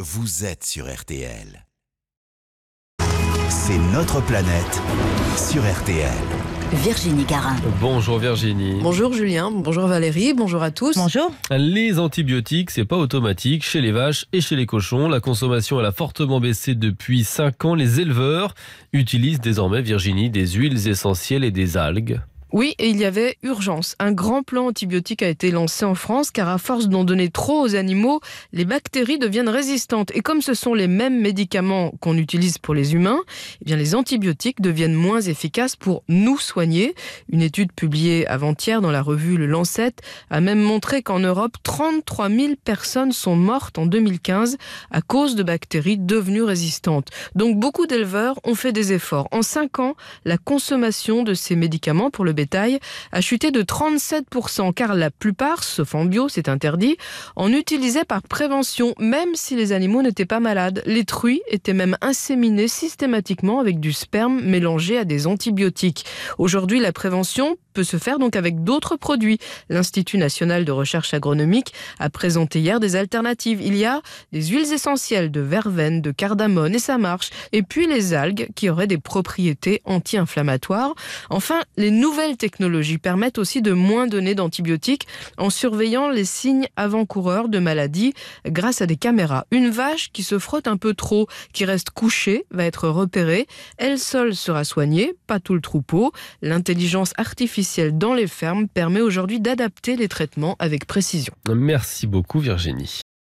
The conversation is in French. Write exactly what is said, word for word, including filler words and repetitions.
vous êtes sur R T L. C'est notre planète sur R T L. Virginie Garin. Bonjour Virginie. Bonjour Julien, bonjour Valérie, bonjour à tous. Bonjour. Les antibiotiques, c'est pas automatique chez les vaches et chez les cochons. La consommation elle a fortement baissé depuis cinq ans. Les éleveurs utilisent désormais, Virginie, des huiles essentielles et des algues. Oui, et il y avait urgence. Un grand plan antibiotique a été lancé en France car à force d'en donner trop aux animaux, les bactéries deviennent résistantes. Et comme ce sont les mêmes médicaments qu'on utilise pour les humains, eh bien les antibiotiques deviennent moins efficaces pour nous soigner. Une étude publiée avant-hier dans la revue Le Lancet a même montré qu'en Europe, trente-trois mille personnes sont mortes en deux mille quinze à cause de bactéries devenues résistantes. Donc beaucoup d'éleveurs ont fait des efforts. En cinq ans, la consommation de ces médicaments pour le bétail a chuté de trente-sept pour cent car la plupart, sauf en bio, c'est interdit, en utilisaient par prévention, même si les animaux n'étaient pas malades. Les truies étaient même inséminées systématiquement avec du sperme mélangé à des antibiotiques. Aujourd'hui, la prévention peut se faire donc avec d'autres produits. L'Institut national de recherche agronomique a présenté hier des alternatives. Il y a des huiles essentielles de verveine, de cardamone et ça marche. Et puis les algues qui auraient des propriétés anti-inflammatoires. Enfin, les nouvelles technologies permettent aussi de moins donner d'antibiotiques en surveillant les signes avant-coureurs de maladies grâce à des caméras. Une vache qui se frotte un peu trop, qui reste couchée, va être repérée. Elle seule sera soignée, pas tout le troupeau. L'intelligence artificielle dans les fermes permet aujourd'hui d'adapter les traitements avec précision. Merci beaucoup Virginie.